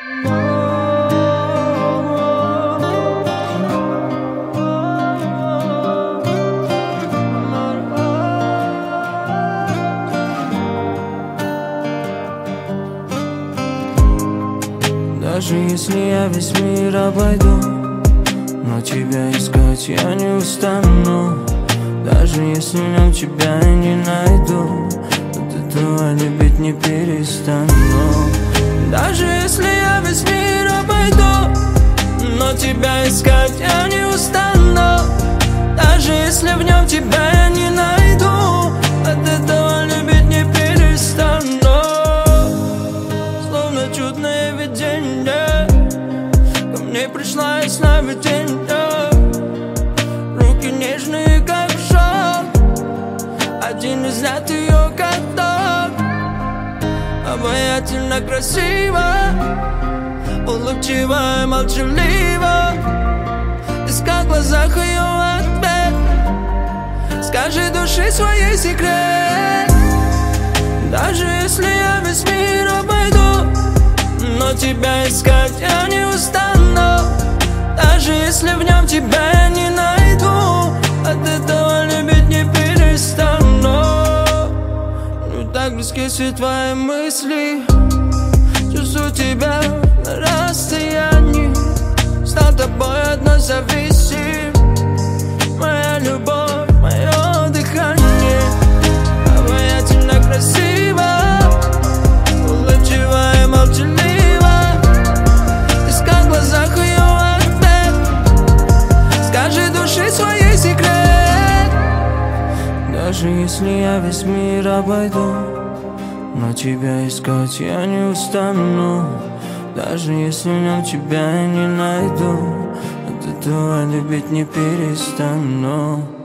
Даже если я весь мир обойду, но тебя искать я не устану. Даже если в нем тебя я не найду, от этого любить не перестану. Даже если я весь мир обойду, но тебя искать я не устану. Даже если в нем тебя я не найду, от этого любить не перестану. Словно чудное видение, ко мне пришла из сновидения. Руки нежные, как шок, один из взгляд ее как ток. Обаятельно красиво, улыбчиво и молчаливо. Искал в глазах ее ответ, скажи души своей секрет. Даже если я весь мир обойду, но тебя искать я не устану. Даже если в нем тебя я не найду, от этого любить не перестану. Ну так близки все твои мысли, чувствую тебя на расстоянии. Стал тобой одной зависим, моя любовь, мое дыхание. Обаятельно красиво, улыбчиво и молчаливо. Искал в глазах ее ответ, скажи души своей секрет. Даже если я весь мир обойду, но тебя искать я не устану. Даже если в нем тебя я не найду, от этого любить не перестану.